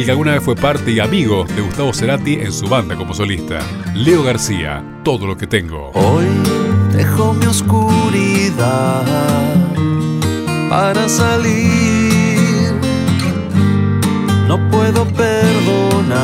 que alguna vez fue parte y amigo de Gustavo Cerati en su banda como solista. Leo García, Todo lo que tengo. Hoy dejo mi oscuridad para salir. No puedo perdonar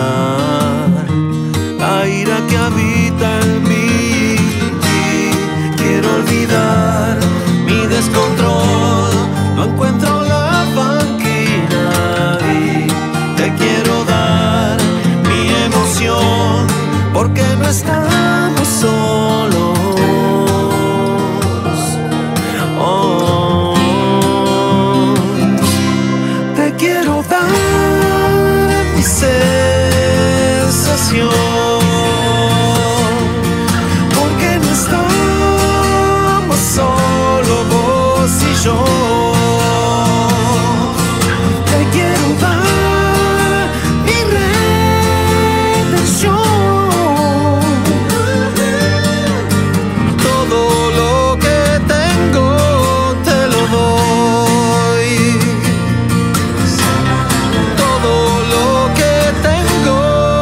la ira que habita en mí. Quiero olvidar mi descontrol, no encuentro la banquina y te quiero dar mi emoción, porque no estamos solos. Oh, te quiero dar mi sensación, porque no estamos solo vos y yo. Te quiero dar mi redención, todo lo que tengo te lo doy, todo lo que tengo.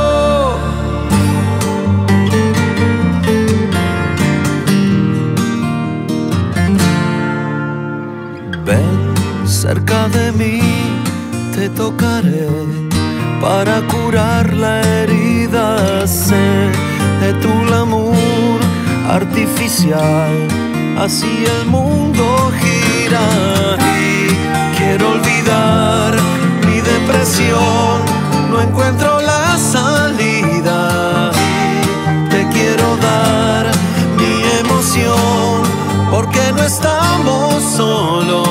Ven cerca de mí, te tocaré para curar la herida. Sé de tu glamour artificial, así el mundo gira. Y quiero olvidar mi depresión, no encuentro la salida. Te quiero dar mi emoción, porque no estamos solos.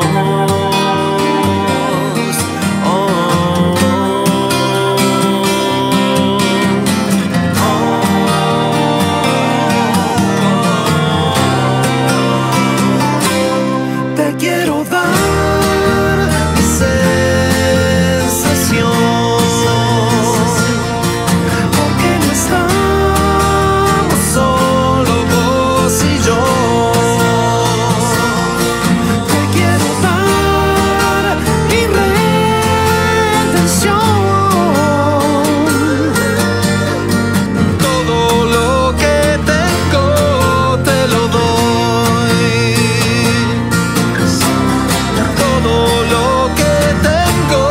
Te quiero dar mi sensación, porque no estamos solo vos y yo. Te quiero dar mi redención, todo lo que tengo te lo doy, todo lo que tengo,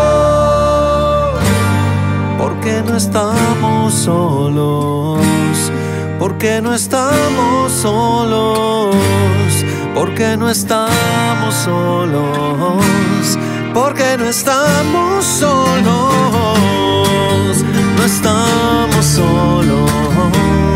porque no estamos solos, porque no estamos solos, porque no estamos solos, porque no estamos solos, no estamos solos.